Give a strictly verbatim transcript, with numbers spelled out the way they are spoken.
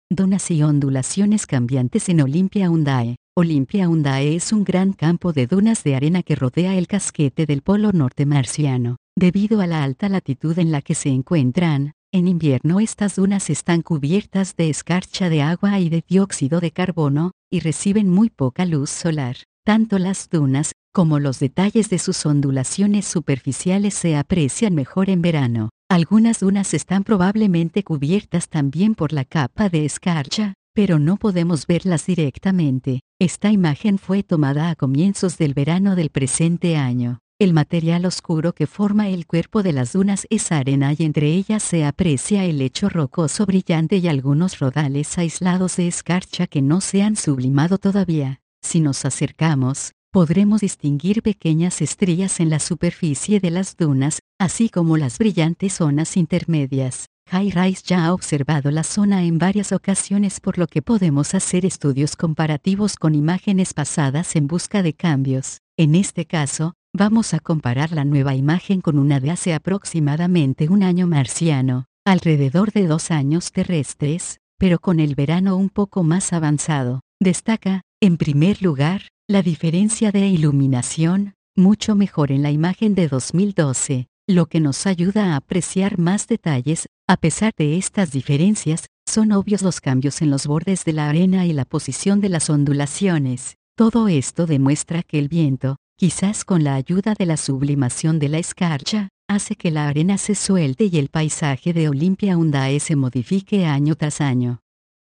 Dunas y ondulaciones cambiantes en Olympia Undae. Olympia Undae es un gran campo de dunas de arena que rodea el casquete del Polo Norte marciano. Debido a la alta latitud en la que se encuentran, en invierno estas dunas están cubiertas de escarcha de agua y de dióxido de carbono, y reciben muy poca luz solar. Tanto las dunas, como los detalles de sus ondulaciones superficiales se aprecian mejor en verano. Algunas dunas están probablemente cubiertas también por la capa de escarcha, pero no podemos verlas directamente. Esta imagen fue tomada a comienzos del verano del presente año. El material oscuro que forma el cuerpo de las dunas es arena y entre ellas se aprecia el lecho rocoso brillante y algunos rodales aislados de escarcha que no se han sublimado todavía. Si nos acercamos, podremos distinguir pequeñas estrías en la superficie de las dunas, así como las brillantes zonas intermedias. Jay Rice ya ha observado la zona en varias ocasiones, por lo que podemos hacer estudios comparativos con imágenes pasadas en busca de cambios. En este caso, vamos a comparar la nueva imagen con una de hace aproximadamente un año marciano, alrededor de dos años terrestres, pero con el verano un poco más avanzado. Destaca, en primer lugar, la diferencia de iluminación, mucho mejor en la imagen de dos mil doce, lo que nos ayuda a apreciar más detalles. A pesar de estas diferencias, son obvios los cambios en los bordes de la arena y la posición de las ondulaciones. Todo esto demuestra que el viento, quizás con la ayuda de la sublimación de la escarcha, hace que la arena se suelte y el paisaje de Olympia Undae se modifique año tras año.